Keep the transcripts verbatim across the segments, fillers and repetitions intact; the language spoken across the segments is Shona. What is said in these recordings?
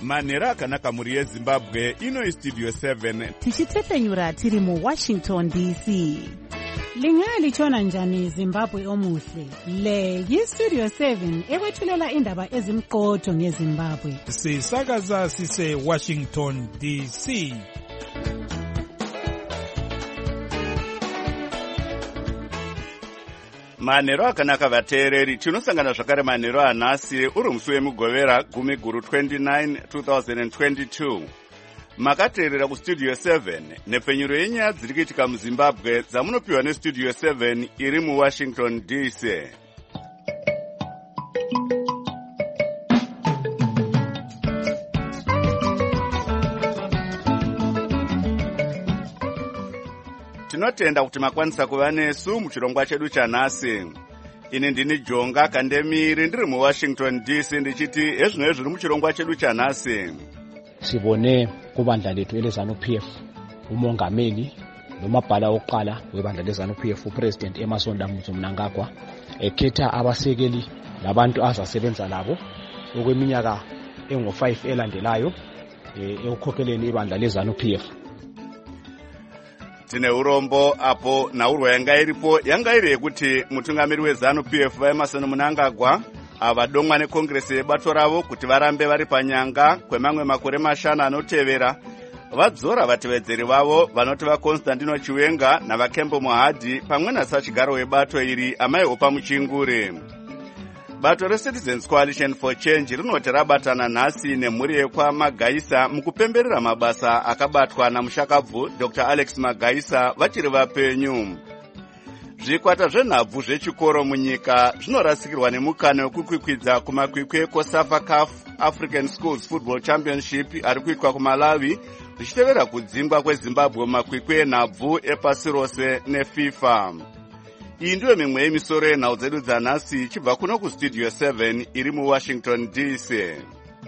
manhero akanaka mhuri yezimbabwe. Ino istudio seven tichitefenyura tiri muwashington D C. Lingalitshona njani Zimbabwe omuhle? Le yistudio seven ekwethulela indaba ezimqotho ngeZimbabwe. Sisakaza sise Washington D C. manhero akanaka vateereri. Tinosangana zvakare manhero anhasi uri musi wemugovera gumi guru twenty-nine twenty twenty-two. Makateerera kustudio seven nepfenyuro yenyaya dziri kuitika muZimbabwe dzamunopiwa nestudio seven iri muWashington D C. Tinotenda kuti makwanisa kuva nesu muchirongwa chedu chanhasi. Ini ndini Jonga Kandemiri ndiri muWashington D C ndichiti ezvino zviri muchirongwa chedu chanhasi. Sibone kubandla lethu eleZANU P F umongameli nomabhala oqala webandla leZANU P F uPresident Emmerson Mnangagwa ekhetha abasekeli labantu azasebenza labo okweminyaka engo five elandelayo ekukhokheleni ibandla leZANU P F. Tine urombo apo naurwa yanga iripo yanga iri yekuti mutungamiri weZANU P F vaEmmerson Mnangagwa avadomwa nekongresi yebato ravo kuti varambe vari panyanga kwemamwe makore mashanu anotevera. Vadzora vatevedzeri vavo vanoti vaConstantino Chiwenga navaKembo Mohadhi pamwe nasachigaro webato iri Amai Opa Muchingure. Bato reCitizens Coalition for Change rinoti rabatana nhasi nemhuri yekwaMagaisa mukupemberera mabasa akabatwa namushakabvu Doctor Alex Magaisa vachiri vapenyu. Zvikwata zvenhabvu zvechikoro munyika zvinorasikirwa nemukana wekukwikwidza kumakwikwi ekoSAFA C A F African Schools Football Championship ari kuitwa kuMalawi zvichitevera kudzingwa kweZimbabwe mumakwikwi enhabvu epasi rose neFIFA. Iyi ndiyo mimwe yemisoro yenhau dzedu dzanhasi ichibva kuno kustudio seven iri muWashington D C.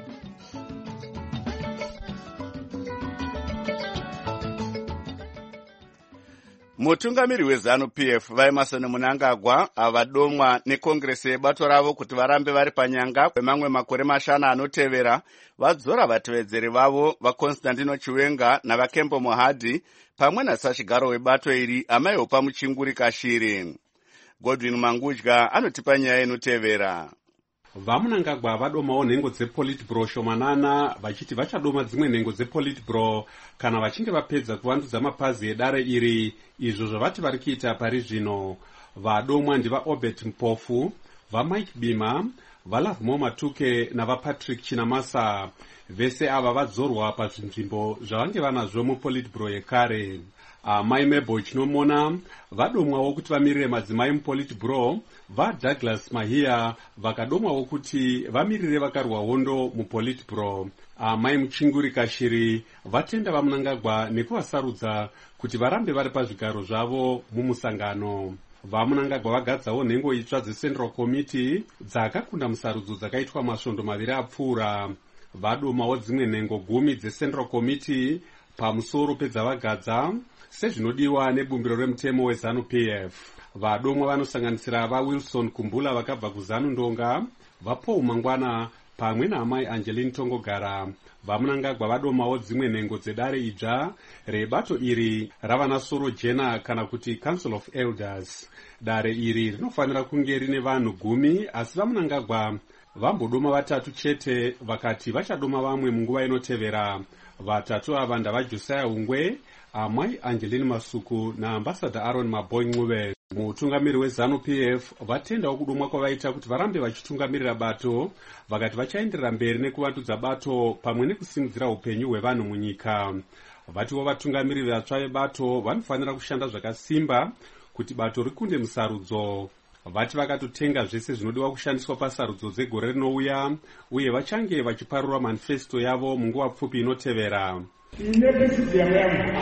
Mutungamiri weZANU P F vaEmmerson Mnangagwa avadomwa nekongresi yebato ravo kuti varambe vari panyanga kwemamwe makore mashanu anotevera. Vadzora vatevedzeri vavo vaConstantino Chiwenga navaKembo Mohadhi pamwe nasachigaro webato iri Amai Opa Muchinguri Kashiri. Godwin Mangudya anotipa nyaya inotevera. VaMnangagwa vadomawo nhengo dzepolitburo shomanana vachiti vachadoma dzimwe nhengo dzepolitburo kana vachinge vapedza kuvandudza mapazi edare iri, izvo zvavati vari kuita pari zvino. Vadomwa ndivaObert Mpofu, vaMike Bima, vaLovemore Matuke navaPatrick Chinamasa. Vese ava vadzorwa pazvinzvimbo zvavange vanazvo mupolitburo yekare. Amai Mabel Chinomona vadomwawo kuti vamirire madzimai mupolitburo, vaDouglas Mahia vakadomwawo kuti vamirire vakarwa hondo mupolitburo. Amai Muchinguri Kashiri vatenda vaMnangagwa nekuvasarudza kuti varambe vari pazvigaro zvavo mumusangano. VaMnangagwa vagadzawo nhengo itsva dzeCentral Committee dzakakunda musarudzo dzakaitwa masvondo maviri apfuura. Vadomawo dzimwe nhengo gumi dzeCentral Committee pamusoro pedzavagadza sezvinodiwa nebumbiro remutemo weZANU P F. Vadomwa vanosanganisira vaWilson Kumbula vakabva kuZANU Ndonga, vaPaul Mangwana pamwe naamai Angeline Tongogara. VaMnangagwa vadomawo dzimwe nhengo dzedare idzva rebato iri ravanasoro jena kana kuti Council of Elders. Dare iri rinofanira kunge rine vanhu gumi, asi vaMnangagwa vambodoma vatatu chete vakati vachadoma vamwe munguva inotevera. Vatatu ava ndavaJosiah Ungwe, Amai Angeline Masuku naAmbassador Aaron Maboy Ncube. Mutungamiri weZANU P F vatendawo kudomwa kwavaita kuti varambe vachitungamirira bato, vakati vachaenderera mberi nekuvandudza bato pamwe nekusimudzira upenyu hwevanhu munyika. Vatiwo vatungamiriri vatsva vebato vanofanira kushanda zvakasimba kuti bato rikunde musarudzo. Vati vakatotenga zvese zvinodiwa kushandiswa pasarudzo dzegore rinouya, uye vachange vachiparura manifesto yavo munguva pfupi inotevera. Ine president yangu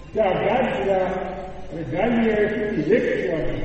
tagadzira regali yeelectoral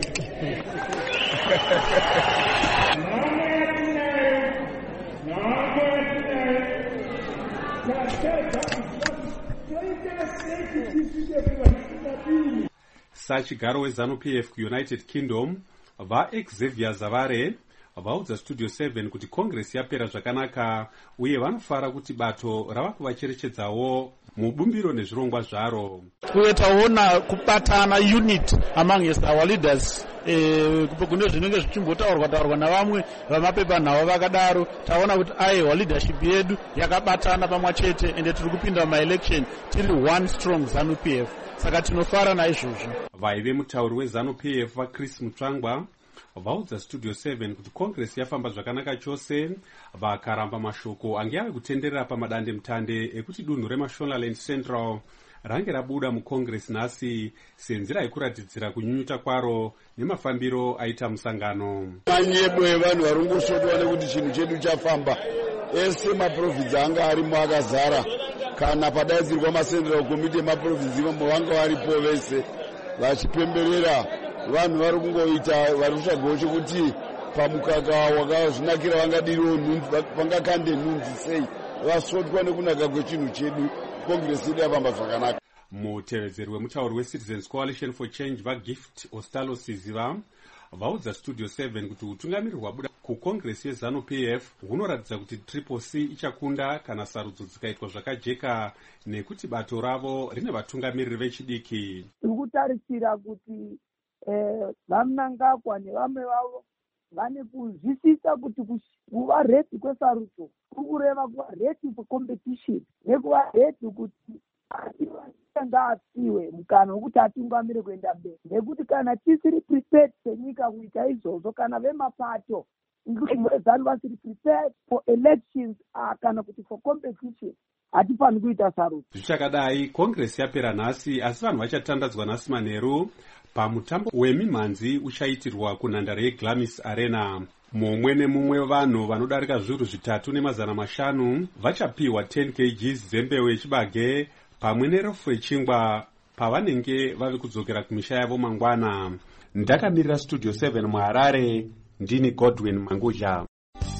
sachigaro weZANU P F kuUnited Kingdom, vaXavier Zavare vaudza Studio seven kuti Congress yapera zvakanaka uye vanofara kuti bato rava kuvacherechedzawo mubumbiro nezvirongwa zvaro. Uye taona kubatana unit amongst our leaders kune zvinenge zvichimbotaurwa taurwa navamwe vamapepa navo vakadaro, taona kuti aiwa leadership yedu yakabatana pamwe chete ende tiri kupinda mumaelection tiri one strong ZANU P F, saka tinofara naizvozvo. Vaive mutauri weZANU P F vaChris Mutsvangwa vaudza Studio seven kuti Congress yafamba zvakanaka chose, vakaramba mashoko ange ave kutenderera pamadande mutande ekuti dunhu reMashonaland Central range rabuda muCongress nhasi senzira yekuratidzira kunyunyuta kwaro nemafambiro aita musangano. Manyebo evanhu vari kungosvotwa nekuti chinhu chedu chafamba, ese maprovinsi anga arimo akazara, kana padaidzirwa maCentral Committee emaprovinsi imomo vanga varipo vese vachipemberera. Vanhu vari kungoita vari kutsvagawo chekuti pamukaka wakazvinakira vangadiriwo nhunzi, vangakande nhunzi sei, vasvotwa nekunaka kwechinhu chedu. Congress yedu yafamba zvakanaka. Mutevedzeri wemutauri weCitizens Coalition for Change vaGift Ostalo Siziva vaudza Studio seven kuti utungamiri hwabuda kuCongress yeZANU P F hunoratidza kuti Triple C ichakunda kana sarudzo dzikaitwa zvakajeka nekuti bato ravo rine vatungamiriri vechidiki. Tikutarisira kuti vaMnangagwa nevamwe vavo vane kuzvisisa kuti kuva ready kwesarudzo kuri kureva kuva ready kwecompetition nekuva ready kuti ngaasiwe mukana wekuti atungamire kuenda mberi, nekuti kana tisiri prepared senyika kuita izvozvo, kana vemapato including vasiri prepared for elections kana kuti for competition, hatifaniri kuita sarudzo. Zvichakadai Congress yapera nhasi, asi vanhu vachatandadzwa nhasi manheru pamutambo wemimhanzi uchaitirwa kunhandare yeGlamis Arena. Mumwe nemumwe wevanhu vanodarika zviuru zvitatu nemazana mashanu vachapiwa ten kilograms zembewu yechibage pamwe nerofu yechingwa pavanenge vave kudzokera kumisha yavo mangwana. Ndakamirira Studio seven muHarare, ndini Godwin Manguzha.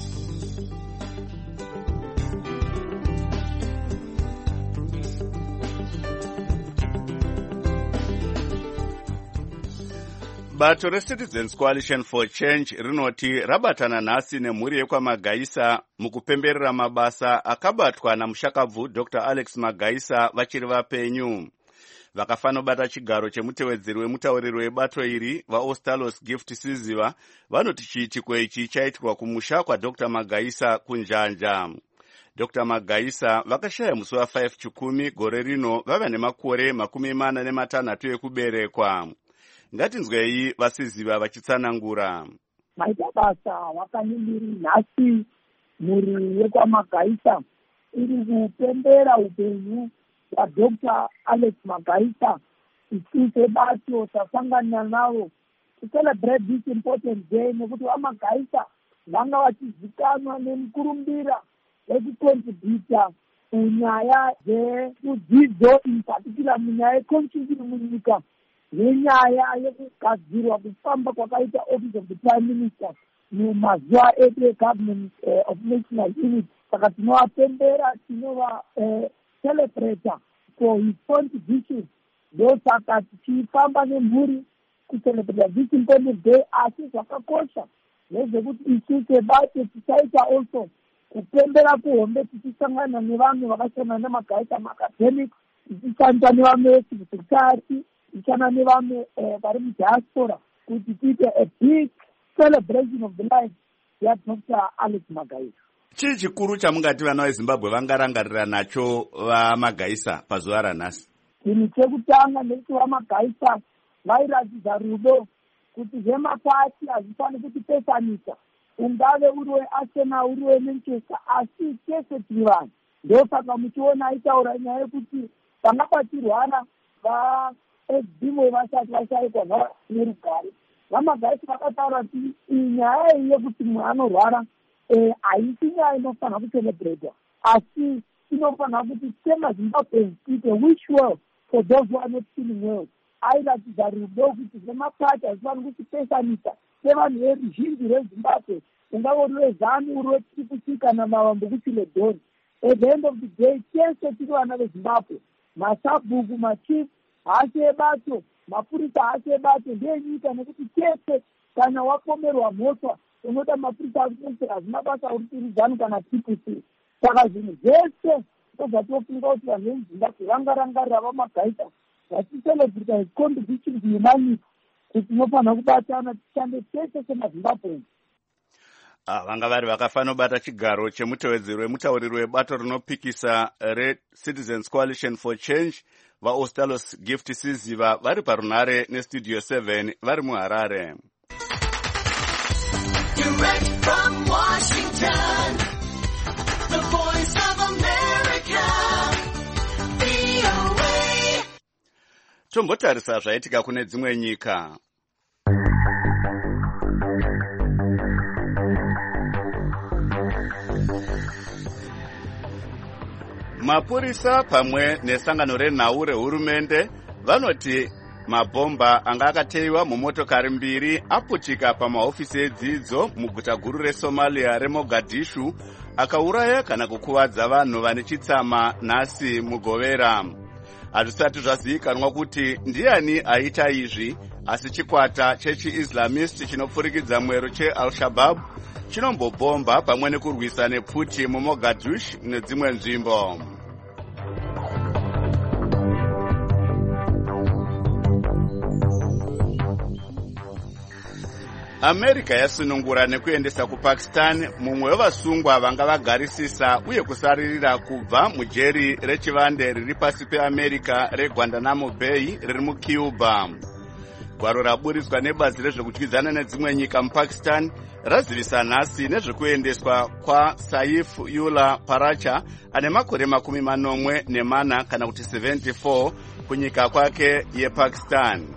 Bato reCitizens Coalition for Change rinoti rabatana nhasi nemhuri yekwaMagaisa mukupemberera mabasa akabatwa namushakabvu Doctor Alex Magaisa vachiri vapenyu. Vakafanobata chigaro chemutevedzeri wemutauriri webato iri vaOstalos Gift Siziva vanoti chiitiko ichi chaitirwa kumusha kwaDr Magaisa kunjanja. Doctor Magaisa vakashaya musi wa5 chikumi gore rino vava nemakore makumi mana nematanhatu ekuberekwa. Ngatinzwei vaSiziva vachitsanangura. Maita basa wakanimiri nhasi muri yekwaMagaisa iri kupembera upenyu hwaDr Alex Magaisa, isise bato tasangana navo to celebrate this important day, nekuti vaMagaisa vanga vachizikanwa nemukurumbira yekucontributa kunyaya dzedzidzo, in particular munyaya yeconstitution munyika, nenyaya yekugadzirwa kufamba kwakaita Office of the Prime Minister mumazuva edu eGovernment uh, of National Unity. Saka tinovapembera, tinova uh, celebrate for his contributions. Ndosaka tichifamba nemhuri kucelebrate this important day, asi zvakakosha nezvekuti isu sebato tichaita also kupembera kuhombe, tichisangana nevanhu vakasiyana neMagaisa maacademics, tichisangana nevamwe vecivil society, tichana nevamwe vari mudiaspora, kuti tiite a big celebration of the life yaDr Alex Magaisa. Chii chikuru chamungati vana veZimbabwe vangarangarira nacho vaMagaisa pazuva ranhasi? Chinhu chekutanga ndekuti vaMagaisa vairatidza rudo kuti zvemapati hazvifaniri kutipesanisa, ungave uri weArsenal uri weManchester, asi tese tiri vanhu. Ndosaka muchiona aitaura nyaya yekuti vanga vachirwara vaedzimwe vasati vashaikwa nerugare. VaMagaisa vakataura kuti nyaya iyi yekuti munhu anorwara haisi nyaya inofanira kucelebrata, asi inofanira kuti semaZimbabweans tiite wish well for those who are not feeling well. Airatidza rudo kuti zvemapati hazvifaniri kutipesanisa sevanhu veruzhinji rweZimbabwe, ungave uri weZANU uri weTriple kana mavambo kuChiledoni. At the end of the day, tese tiri vana veZimbabwe, masabhuku, machief, hasi ebato, mapurisa hasi ebato, ndenyika, nekuti tese kana wapomerwa mhosva unoda maprisa akuitira hazina basa uritirizani kana T P C. Saka zvinhu zvese tozvatofunga kuti vanhu vemuZimbabwe vangarangarira vamagaita vachicelebrita his contribution to humanity kuti tinofanira kubatana tishande tese semaZimbabwe. Ah, vanga vari vakafanira kubata chigaro chemutevedzeri wemutauriri webato rinopikisa reCitizens Coalition for Change vaOstalos Gift Siziva vari parunhare nestudio seven vari muHarare. Direct from Washington, the voice of America, V O A. Tombotarisa zvaitika kune dzimwe nyika. Mapurisa pamwe nesangano renhau rehurumende vanoti mabhomba anga akateiwa mumotokari mbiri aputika pamahofisi edzidzo muguta guru reSomalia reMogadishu akauraya kana kukuvadza vanhu vane chitsama nhasi mugovera. Hazvisati zvazivikanwa kuti ndiani aita izvi, asi chikwata chechi-Islamist chinopfurikidza mwero cheAl-Shabaab chinombobhomba pamwe nekurwisa nepfuti muMogadishu nedzimwe nzvimbo. America yasunungura nekuendesa kuPakistan mumwe wevasungwa vanga vagarisisa uye kusaririra kubva mujeri rechivande riri pasi peAmerica reGuantanamo Bay riri muCuba. Gwaro raburiswa nebazi rezvekudyidzana nedzimwe nyika muPakistan razivisa nhasi nezvekuendeswa kwaSaif Ullah Paracha ane makore makumi manomwe nemana kana kuti seventy-four kunyika kwake yePakistan.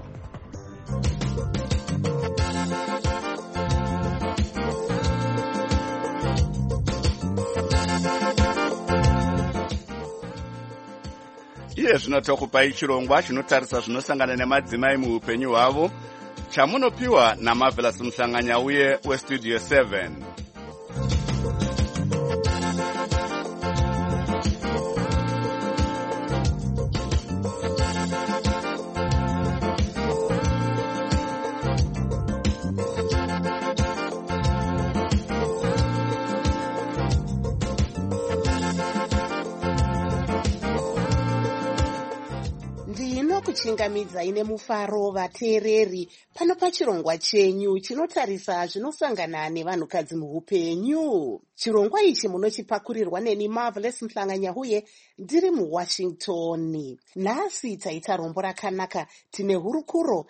Iye zvino tokupai chirongwa chinotarisa zvinosangana nemadzimai muupenyu hwavo chamunopiwa naMarvelous Mhlanganyauye westudio seven. Kuchingamidza ine mufaro vateereri pano pachirongwa chenyu chinotarisa zvinosangana nevanhukadzi muupenyu. Chirongwa ichi munochipakurirwa neni Marvelous Mhlanganyauye ndiri muWashington. Nhasi taita rombo rakanaka, tine hurukuro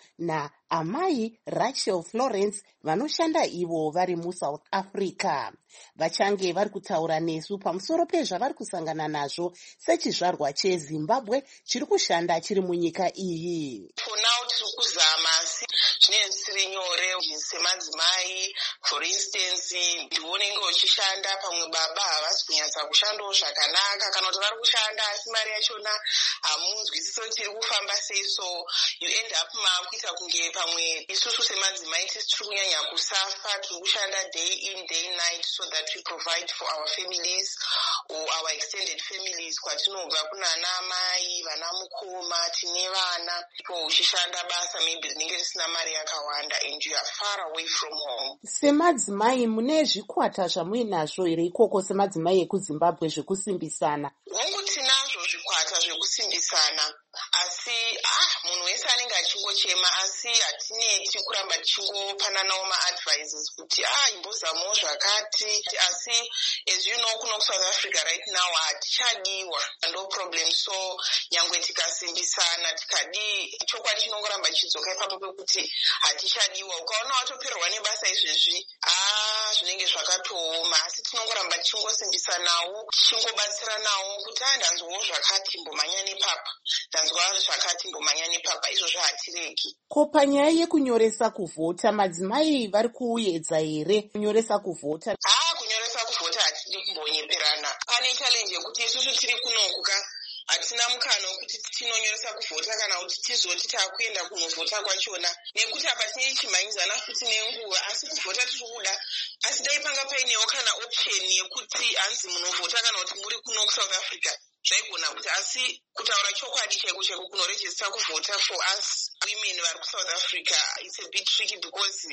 naamai Rachel Florence vanoshanda ivo vari muSouth Africa. Vachange vari kutaura nesu pamusoro pezvavari kusangana nazvo sechizvarwa cheZimbabwe chiri kushanda chiri munyika iyi. For now tiri kuzama asi zvinenge zvisiri nyore semadzimai. For instance, ndiwonenge uchishanda pamwe baba havasi kunyatsa kushandawo zvakanaka kana kuti vari kushanda asi mari yachona hamunzwisisi kuti iri kufamba sei, so you end up makuita kunge pamwe isusu semadzimai tisi tiri kunyanya kusafa, tiri kushanda day in day night so that we provide for our families or our extended families kwatinobva kunana mai vana mukoma tine vana ipo uchishanda basa maybe rinenge risina mari yakawanda and you are far away from home. Semadzimai mune zvikwata zvamuinazvo here ikoko semadzimai ekuZimbabwe zvekusimbisana? Hongu tinazvo zvikwata zvekusimbisana asi ah munhu wese anenge achingochema asi hatineti kuramba tichingopananawo maadvices kuti ah imbozamawo zvakati, asi as you know kuno kuSouth Africa right now hatichadiwa, no problem. So nyangwe tikasimbisana tikadi chokwadi chinongoramba chidzoka ipapo pekuti hatichadiwa. Ukaona watoperwa nebasa izvezvi ah zvinenge zvakatooma, asi tinongoramba tichingosimbisanawo tichingobatsiranawo kuti ah ndanzwawo zvakati mbomhanya nepapa, ndanzwa zvakati mbomhanya nepapa, izvozvo hatiregi. Ko panyaya yekunyoresa kuvhota madzimai vari kuedza here kunyoresa kuvhota? Ah kunyoresa kuvhota hatidi kumbonyeperana. Pane challenge yekuti isusu tiri kunokuka hatina mukana wekuti tinonyoresa kuvhota kana kuti tizoti takuenda kunovhota kwachona, nekuti apa tine chimhanyidzana futi nenguva, asi kuvhota tiri kuda. Asi dai panga painewo kana option yekuti hanzi munovhota kana kuti muri kuno kuSouth Africa zvaigona kuti asi kutaura chokwadi chaiko chaiko kunorejista kuvhota for us women vari kusouth africa it's a bit tricky because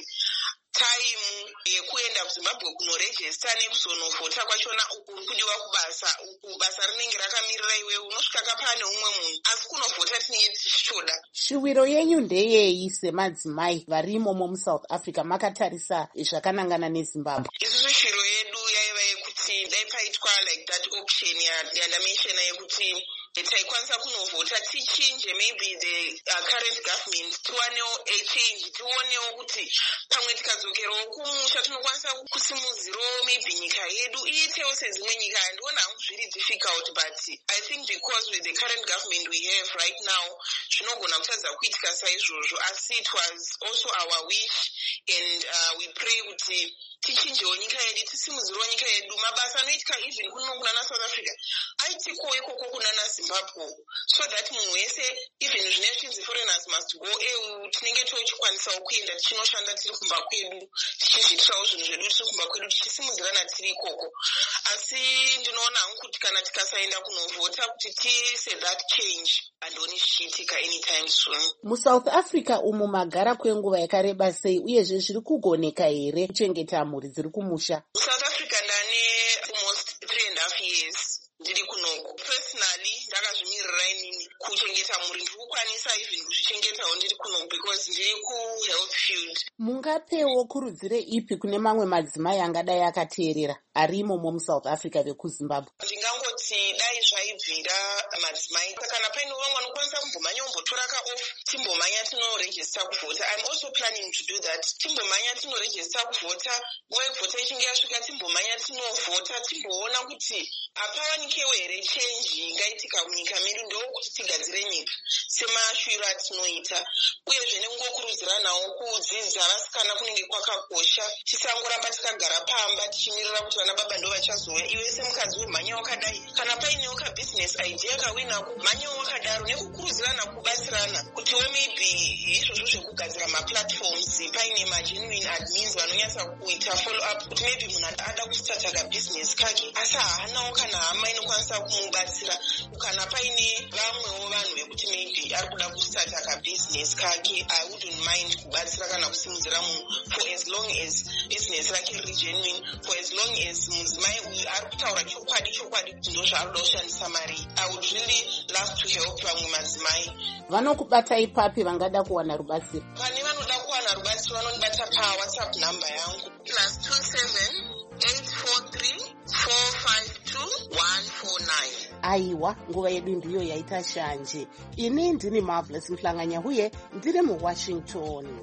time yekuenda kuzimbabwe kunorejista nekuzonovhota kwachona uku kudiwa kubasa uku basa rinenge rakamirira iwewe unosvika kapane umwe munhu asi kunovhota tinenge tichitoda. Shuwiro yenyu ndeyei semadzimai vari imomo muSouth Africa makatarisa zvakanangana neZimbabwe? Isusu shwiro yedu yaiva yekuti dai paitwa like that option yandameshena yekuti taikwanisa kunovhota tichinje maybe the uh, current government tiwanewo a change tionewo kuti pamwe tikadzokerawo kumusha tinokwanisa kusimudzirawo maybe nyika yedu iitewo sedzimwe nyika. Handiona hangu zviri difficult but I think because with the current government we have right now zvinogona kutadza kuitika saizvozvo asi it was also our wish and uh, we pray kuti tichinjewo nyika yedu tisimudzirewo nyika yedu. Mabasa anoitika even kuno kunana South Africa aitikowo ikoko kunana Zimbabwe so that munhu wese even zvine chinzi foreigners must go eu tinenge tochikwanisawo kuenda tichinoshanda tiri kumba kwedu tichizviitirawo zvinhu zvedu tiri kumba kwedu tichisimudzirana tiri ikoko. Asi ndinoona hangu kuti kana tikasaenda kunovhota kuti tiise that change handoni zvichiitika anytime soon. MuSouth Africa umu magara kwenguva yakareba sei uyezve zviri kugoneka here kuchengeta mhuri dziri kumusha? South Africa ndane almost three and a half years ndiri kunoko. Personally ndakazvimirira inini kuchengeta mhuri ndiri kukwanisa even kuzvichengetawo ndiri kunoko because ndiri kuhealth field. Mungapewo kurudzire ipi kune mamwe madzimai angadai akateerera ari imomo muSouth Africa vekuZimbabwe? Ndingangoti dai zvaibvira madzimai kana paine vamwe vanokwanisa kumbomhanya umbotora kaoff timbomhanya tinorejista kuvhota. I'm also planning to do that. Timbomhanya tinorejista kuvhota nguva yekuvhota ichinge yasvika timbomhanya tinovhota timboona kuti hapawanikewo here change ingaitika munyika medu ndokuti tigadzire nyika semashwiro atinoita uyezve nekungokurudziranawo kudzidza vasikana kunenge kwakakosha tisangoramba takagara pamba tichimirira kuti vana baba ndo vachazouya. Iwe semukadzi wemhanya wakadai kana painewo kabhizinesi idea kawinako mhanyawo wakadaro nekukurudzirana kubatsirana kutiwo maybe izvozvo zvekugadzira maplatforms paine magenuine admins vanonyatsa kuita follow up kuti maybe munhu ada kustarta kabhizinesi kake asi haanawo kana hama inokwanisa kumubatsira. Kana paine vamwewo vanhu vekuti maybe ari kuda kustarta kabhizinesi kake I wouldn't mind kubatsira kana kusimudzira munhu for as long as business rake riri genuine, for as long as mudzimai uyu ari kutaura chokwadi chokwadi kuti ndo zvaanoda kushandisa mari. I would really love to help vamwe madzimai. Vanokubata ipapi vangada kuwana rubatsiro? Pane vanoda kuwana rubatsiro vanondibata pawhatsapp number yangu plus two seven eight four three four five two one four nine. Aiwa, nguva yedu ndiyo yaita shanje. Ini ndini Marvelous Mhlanganya huye ndiri muWashington.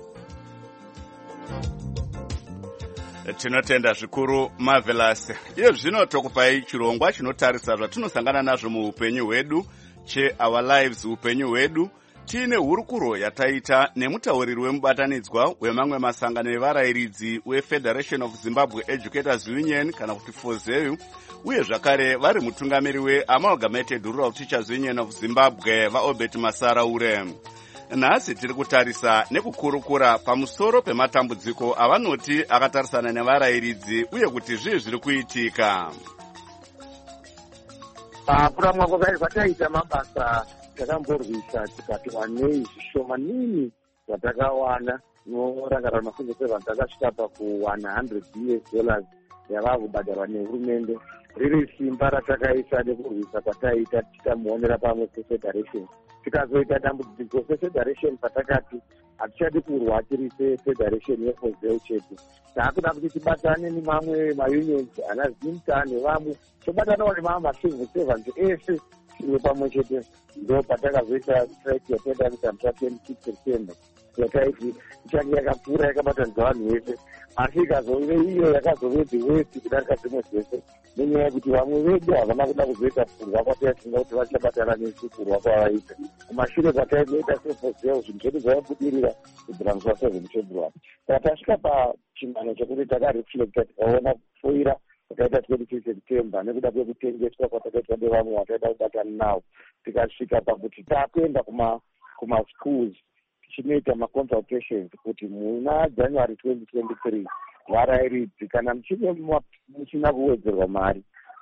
Tinotenda zvikuru Marvelous. Iye zvino tokupai chirongwa chinotarisa zvatinosangana nazvo muupenyu hwedu che Our Lives upenyu hwedu. Tine hurukuro yataita nemutauriri wemubatanidzwa wemamwe masangano evarayiridzi weFederation of Zimbabwe Educators Union kana kuti FOZEU uye zvakare vari mutungamiri weAmalgamated Rural Teachers Union of Zimbabwe vaObert Masaraure. Nhasi tiri kutarisa nekukurukura pamusoro pematambudziko avanoti akatarisana nevarayiridzi uye kuti zvii zviri kuitika. Kuramwa kwakare kwataita mabasa takamborwisa tikati wanei zvishomanini zvatakawana norangarira mafungo sevanhu takasvika paku one hundred U S dollars yava kubhadharwa nehurumende. Riri simba ratakaisa nekurwisa kwataita tichimuonera pamwe sefederation. Tikazoita dambudziko sefederation patakati hatichadi kurwa tiri sefederation yeFOZEU chete. Taakuda kuti tibatane nemamwe maunions ana ZIMTA nevamwe tobatanawo nemamwe macivil servants ese iwe pamwe chete. Ndo patakazoita strike yataita kuita musi twenty-six September yakaiti ichange yakapfuura yakabatanidza vanhu vese asi ikazove iyo yakazove the worst kudarika dzimwe dzese nenyaya yekuti vamwe vedu havana kuda kuzoita kurwa kwataifunga kuti vachabatana nesu kurwa kwavaita. Kumashure kwataizoita seFOZEU zvinhu zvedu zvaibudirira kubvira musi waseven February. Saka tasvika pachimhano chekuti takareflecta tikaona kufoira kwataita twenty-six September nekuda kwekutengeswa kwatakaitwa nevamwe vataida kubatana navo tikasvika pakuti taakuenda kuma kumaschools tichinoita maconsultations kuti muna January twenty twenty-three varayiridzi kana muchinge muchina kuwedzerwa mari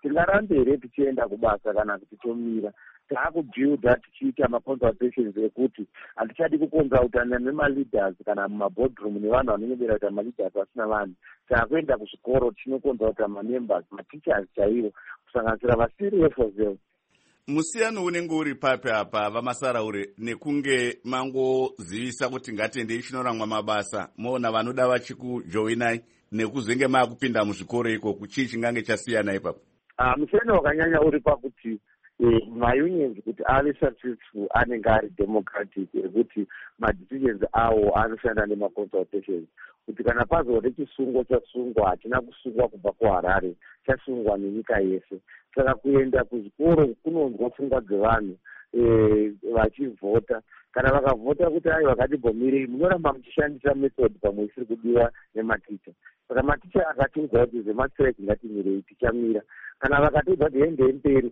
tingarambe here tichienda kubasa kana kuti tomira. Taakubhiudha tichiita maconsultations ekuti hatichadi kukonsultana nemaleaders kana mumaboardroom nevanhu vanonyebera kuita maleaders vasina vanhu. Taakuenda kuzvikoro tinokonsulta mamembers, mateachers chaivo, kusanganisira vasiri vefozel. Musiyano unenge uri papi apa vamasaraure nekunge mangozivisa kuti ngatiendei chinoramwa mabasa moona vanoda vachikujoinai nekuzenge maakupinda muzvikoro ikoko, chii chingange chasiyana ipapo? Uh, musiyano wakanyanya uri pakuti eh, maunions kuti ave successful anenge ari democratic ekuti madecisions awo anoshanda nemaconsultations kuti kana pazode chisungo chasungwa hatina kusungwa kubva kuharare, chasungwa nenyika yese. Saka kuenda kuzvikoro kunonzwa pfungwa dzevanhu vachivhota. Kana vakavhota kuti ai vakatibhomirei munoramba muchishandisa method pamwe isiri kudiwa nematicha. Saka maticha akatiudza kuti zemastrike ngatimirei, tichamira. Kana vakatiudza kuti hendei mberi,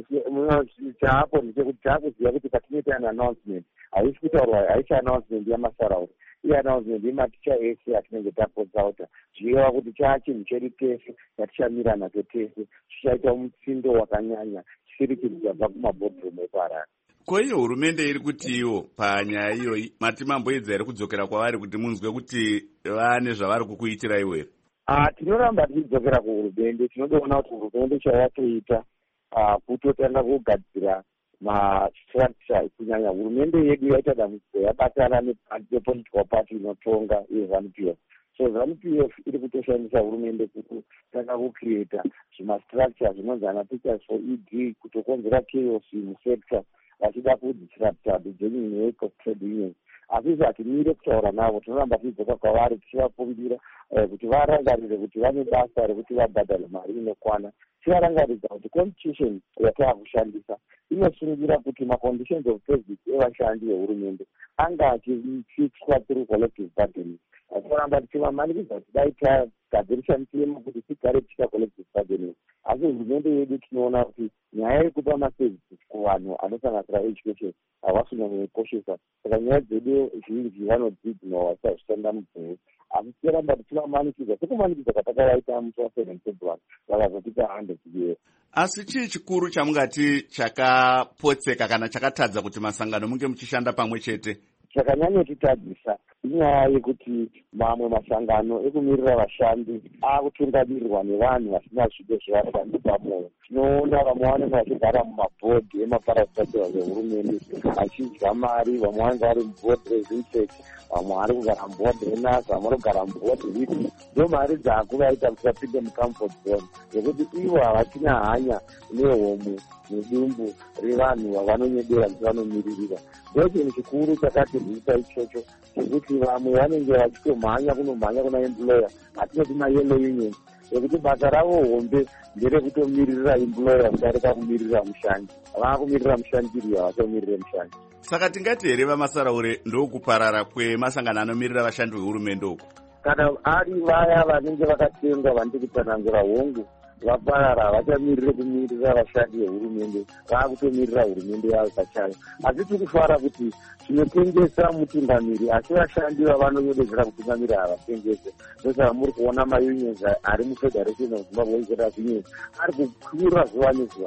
chaapo ndechekuti taakuziva kuti patinoita an announcement haisi kutaurwa, haisi announcement yamasaraura, iye announcement yematicha ese atinenge takonsulta, zvichireva kuti chaa chinhu chedu tese chatichamira nacho tese, chichaita mutsindo wakanyanya chisiri chinhu chabva kumaboardroom eparara. Ko iyo hurumende iri kuti iwo panyaya iyoyi mati mamboedza here kudzokera kwavari kuti munzwe kuti vane zvavari kukuitira iwe? Ah, tinoramba tichidzokera kuhurumende. Tinodoona kuti hurumende chayatoita kutotanga kugadzira mastructure. Kunyanya hurumende yedu yaita dambudziko yabatana nepolitical party inotonga yeZANU-P F. So ZANU-P F iri kutoshandisa hurumende kutanga kucreata zvimastructure zvinonzi ana teachers for E D kutokonzera chaos musector vachida kudisrupta the genuine work of trade unions. Asi hatimire kutaura navo, tinoramba tichidzoka kwavari tichivakumbira kuti varangarire kuti vane basa rekuti vabhadhare mari inokwana. Tivarangaridza kuti constitution yataakushandisa inosungira kuti maconditions of basic evashandi vehurumende anga achifixwa through collective bargaining. Tinoramba tichivamanikidza kuti dai tagadzirisa mitemo kuti tigare tichiita collective bargaining. Asi hurumende yedu tinoona kuti nyaya yekupa maservices kuvanhu anosanganisira education havasina kukoshesa. Saka nyaya dzedu zhinji vanodzidzwa vasazvishanda mubvuu. Asi tinoramba tichivamanikidza sekumanikidza kwatakavaita musi waseven February vakazotipa hundred years. Asi chii chikuru chamungati chakapotseka kana chakatadza kuti masangano munge muchishanda pamwe chete? Chakanyanyotitadzisa inyaya yekuti mamwe masangano ekumirira vashandi akutungamirirwa nevanhu vasina zvido zvevashandi pamwoyo. Tinoona vamwe vanenge vachigara mumabhodhi emaparastatiwa vehurumende vachidya mari, vamwe vanenge vari mubhodhi rezimsec, vamwe vari kugara mubhodhi renasa, vamwe vari kugara mubhodhi riti. Ndo mari dzaakuvaita kuti vapinde mucomfort zone yekuti ivo havachina hanya nehomwe nedumbu revanhu vavanonyedera kuti vanomiririra. Ndo chinhu chikuru chakatirwisa ichocho chekuti vamwe vanenge vachitomhanya kunomhanya kuna employer, hatinoti mayellow unions, yekuti basa ravo hombe nderekutomiririra employer kudarika kumirira mushandi. Vaakumirira mushandiri, havatomirire mushandi. Saka tingati here vamasaraure ndokuparara kwemasangano anomirira vashandi vehurumende uku? Kana ari vaya vanenge vakatengwa vandiri kutsanangura hongu vaparara, havachamirire kumirira vashandi vehurumende, vaakutomirira hurumende yavo pachayo. Asi tikufara kuti tinotengesa mutungamiri, asi vashandi vavanonyedezera kutungamira havatengese. Ndosaka muri kuona maunions ari mufederation of Zimbabwe Workers Union ari kukwira zuva nezuva.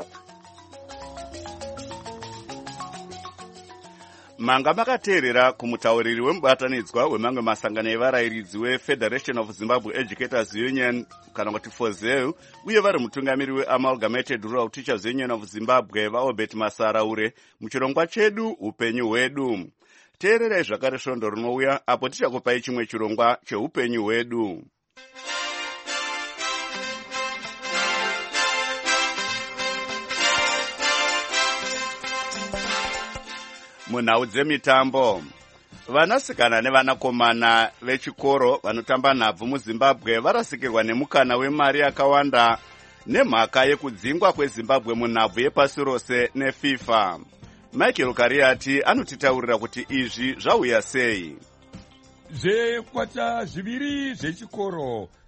Manga makateerera kumutauriri wemubatanidzwa wemamwe masangano evarayiridzi weFederation of Zimbabwe Educators Union kana kuti FOZEU uye vari mutungamiri weAmalgamated Rural Teachers Union of Zimbabwe vaObert Masaraure muchirongwa chedu upenyu hwedu. Teererai zvakare svondo rinouya apo tichakupai chimwe chirongwa cheupenyu hwedu. Munhau dzemitambo, vanasikana nevanakomana vechikoro vanotamba nhabvu muZimbabwe varasikirwa nemukana wemari yakawanda nemhaka yekudzingwa kweZimbabwe munhabvu yepasi rose neFIFA. Michael Kariati anotitaurira kuti izvi zvauya sei. Zvekwata zviviri zvechikoro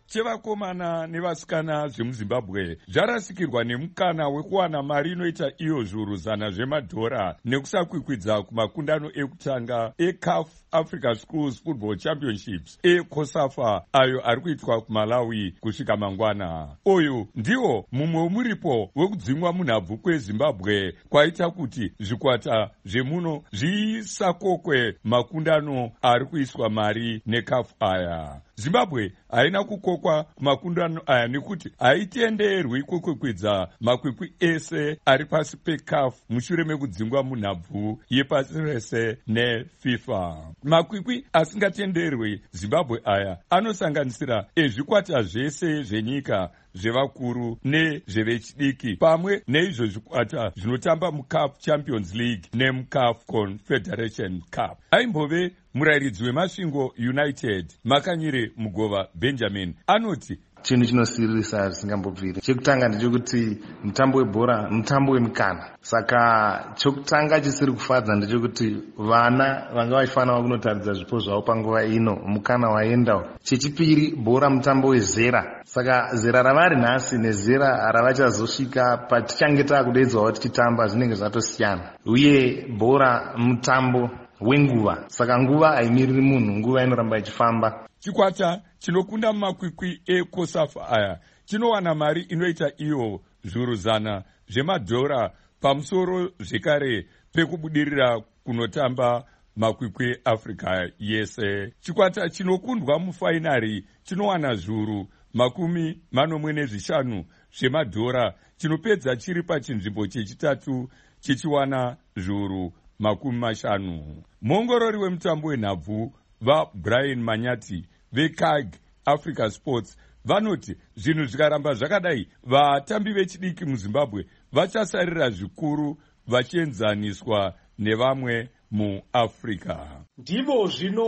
chevakomana nevasikana zvemuzimbabwe zvarasikirwa nemukana wekuwana mari inoita iyo zviuru zana zvemadhora nekusakwikwidza kumakundano ekutanga ecaf Africa Schools Football Championships ecosafa ayo ari kuitwa kumalawi kusvika mangwana. Oyu ndiwo mumwe wemuripo wekudzingwa munhabvu kwezimbabwe kwaita kuti zvikwata zvemuno zvisakokwe makundano ari kuiswa mari necaf aya. Zimbabwe haina kukokwa kumakundano aya nekuti haitenderwi kukwikwidza makwikwi ese ari pasi pecaf mushure mekudzingwa munhabvu yepasi rese nefifa. Makwikwi asingatenderwi Zimbabwe aya anosanganisira ezvikwata zvese zvenyika zvevakuru nezvevechidiki pamwe neizvo zvikwata zvinotamba mucaf Champions League nemucaf Confederation Cup. Aimbove murayiridzi wemasvingo United Makanyire Mugova Benjamin anoti chinhu chinosirisa zvisingambobviri. Chekutanga ndechekuti mutambo webhora mutambo wemukana, saka chokutanga chisiri kufadza ndechekuti vana vanga vachifanira kunotaridza zvipo zvavo panguva ino, mukana waendawo. Chechipiri, bhora mutambo wezera, saka zera ravari nhasi nezera ravachazosvika patichange taakudaidzwawo tichitamba zvinenge zvatosiyana, uye bhora mutambo wenguva, saka nguva haimiriri munhu, nguva inoramba ichifamba. Chikwata chinokunda mumakwikwi ekosafa aya chinowana mari inoita iyo zviuru zana zvemadhora pamusoro zvekare pekubudirira kunotamba makwikwi Africa yese. Chikwata chinokundwa mufainari chinowana zviuru makumi manomwe nezvishanu zvemadhora, chinopedza chiri pachinzvimbo chechitatu chichiwana zviuru makumi mashanu. Muongorori wemutambo wenhabvu vaBrian Manyati veCag Africa Sports vanoti zvinhu zvikaramba zvakadai vatambi vechidiki muZimbabwe vachasarira zvikuru vachienzaniswa nevamwe muAfrica. Ndivo zvino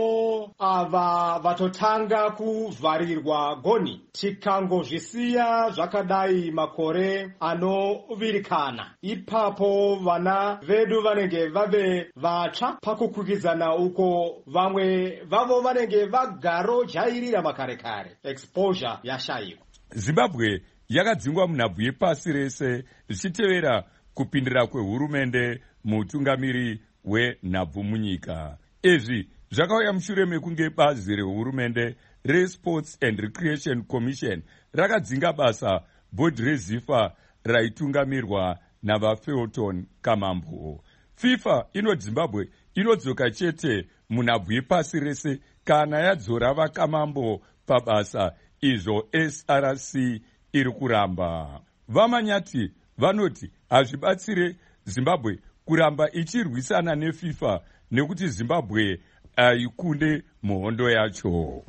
ava vatotanga kuvharirwa goni, tikangozvisiya zvakadai makore anovirikana. Ipapo vana vedu vanenge vave vatsva pakukwikidzana uko vamwe vavo vanenge vagarojairira makare kare. Exposure yashayikwa. Zimbabwe yakadzingwa munhabvu yepasi rese zvichitevera kupindira kwehurumende muutungamiri wenhabvu munyika. Izvi zvakauya mushure mekunge bazi rehurumende reSports and Recreation Commission rakadzinga basa bhodhi reZIFA raitungamirwa navaFelton Kamambo. FIFA inoti Zimbabwe inodzoka chete munhabvu yepasi rese kana yadzora vaKamambo pabasa, izvo S R C iri kuramba. Vamanyati vanoti hazvibatsire Zimbabwe kuramba ichirwisana neFIFA nekuti Zimbabwe aikunde muhondo yacho.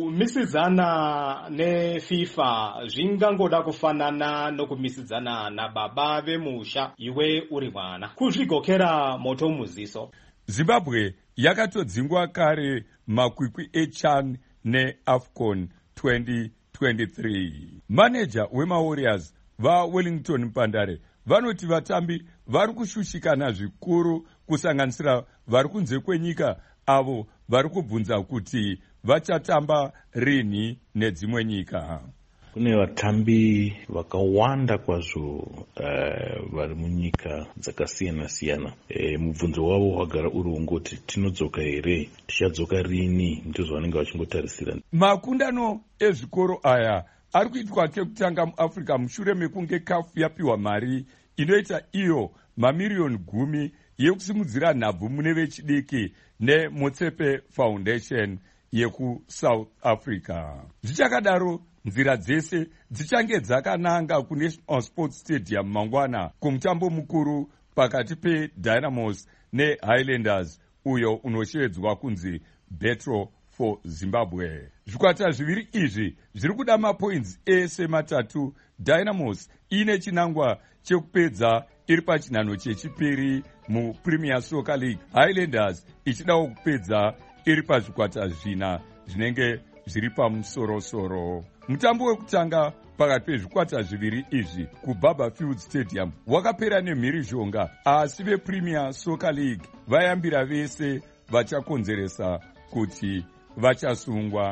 Kumisidzana neFIFA zvingangoda kufanana nokumisidzana nababa vemusha iwe uri mwana, kuzvigokera moto muziso. Zimbabwe yakatodzingwa kare makwikwi eChan neAFCON twenty twenty-three. Manager wemaWarriors vaWellington Mpandare vanoti vatambi vari kushushikana zvikuru kusanganisira vari kunze kwenyika avo vari kubvunza kuti vachatamba rini nedzimwe nyika. Kune vatambi vakawanda kwazvo uh, vari munyika dzakasiyana siyana. E, mubvunzo wavo wagara uri wongoti tinodzoka here, tichadzoka rini, ndizvo vanenge vachingotarisira. Makundano ezvikoro aya ari kuitwa kekutanga muAfrica mushure mekunge CAF yapiwa mari inoita iyo mamiriyoni gumi yekusimudzira nhabvu mune vechidiki neMotsepe Foundation yekuSouth Africa. Zvichakadaro, nzira dzese dzichange dzakananga kuNational Sports Stadium mangwana kumutambo mukuru pakati peDynamos neHighlanders uyo unoshedzwa kunzi Battle for Zimbabwe. Zvikwata zviviri izvi zviri kuda mapoints ese matatu. Dynamos ine chinangwa chekupedza iri pachinhano chechipiri muPremier Soccer League, Highlanders ichidawo kupedza iri pazvikwata zvina zvinenge zviri pamusorosoro. Mutambo wekutanga pakati pezvikwata zviviri izvi kuBarberfield Stadium wakapera nemhirizhonga, asi vePremier Soccer League vayambira vese vachakonzeresa kuti vachasungwa.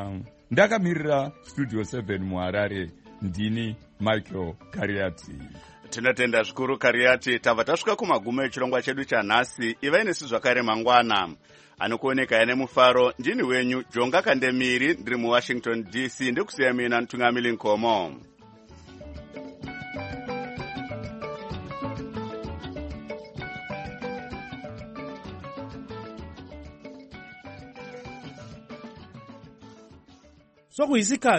ndakamirira studio seven muharare ndini Michael Kariati. Tinotenda zvikuru Kariati. Tabva tasvika kumagumo echirongwa chedu chanhasi. Ivai nesu zvakare mangwana. Anokuoneka ine mufaro ndini wenyu Jonga Kandemiri, ndiri muWashington D C, ndikusiya mina Ntungamili Nkomo. Sokuyisikhathi